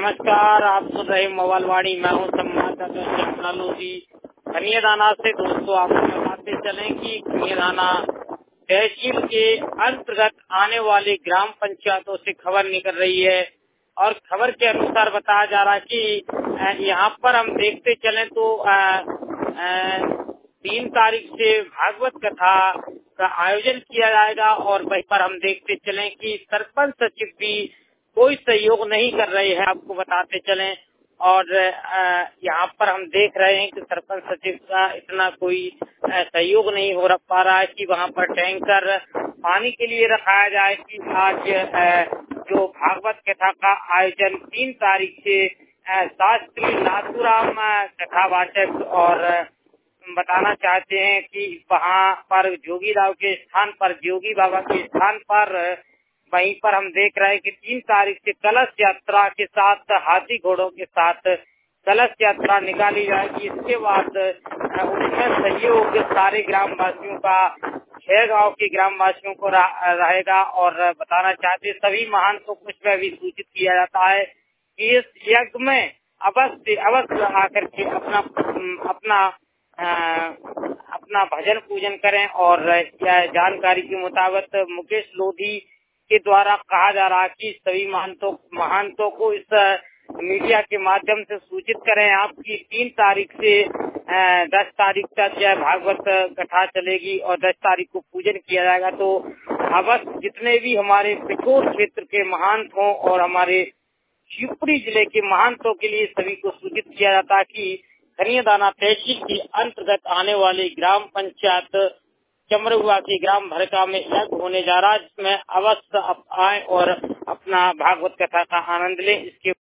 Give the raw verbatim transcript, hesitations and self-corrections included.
नमस्कार, आप सुन रहे मोबाइल वाणी। मैं हूँ संवाददाता श्यामला लोधी। खनियादाना से दोस्तों आपको बताते चलें कि खनियादाना तहसील के अंतर्गत आने वाली ग्राम पंचायतों से खबर निकल रही है और खबर के अनुसार बताया जा रहा है कि यहाँ पर हम देखते चलें तो आ, आ, तीन तारीख से भागवत कथा का आयोजन किया जाएगा और वहीं पर हम देखते चलें कि सरपंच सचिव भी कोई सहयोग नहीं कर रहे हैं, आपको बताते चलें। और यहाँ पर हम देख रहे हैं कि सरपंच सचिव का इतना कोई सहयोग नहीं हो पा रहा है कि वहाँ पर टैंकर पानी के लिए रखाया जाए कि आज जो भागवत कथा का आयोजन तीन तारीख से शास्त्री नाथूराम कथावाचक और बताना चाहते हैं कि वहाँ पर जोगी राव के स्थान पर, जोगी बाबा के स्थान पर, वहीं पर हम देख रहे हैं कि तीन तारीख से कलश यात्रा के साथ हाथी घोड़ों के साथ कलश यात्रा निकाली जाएगी। इसके बाद उसमें सहयोग सारे ग्राम वासियों का, छह गांव के ग्राम वासियों को रहेगा। और बताना चाहते सभी महंतों को इसमें भी सूचित किया जाता है कि इस यज्ञ में अवश्य अवश्य आकर के अपना अपना आ, अपना भजन पूजन करें। और जानकारी के मुताबिक मुकेश लोधी के द्वारा कहा जा रहा है कि सभी महंतों महंतों को इस मीडिया के माध्यम से सूचित करें आपकी तीन तारीख से दस तारीख तक यह भागवत कथा चलेगी और दस तारीख को पूजन किया जाएगा। तो अवश्य जितने भी हमारे पिठोर क्षेत्र के महंत हों और हमारे शिवपुरी जिले के महंतों के लिए सभी को सूचित किया जाता है कि खनियादाना तहसील के अंतर्गत आने वाली ग्राम पंचायत चमरुआ के ग्राम भरका में यज्ञ होने जा रहा है, जिसमें अवश्य आए और अपना भागवत कथा का आनंद लें। इसके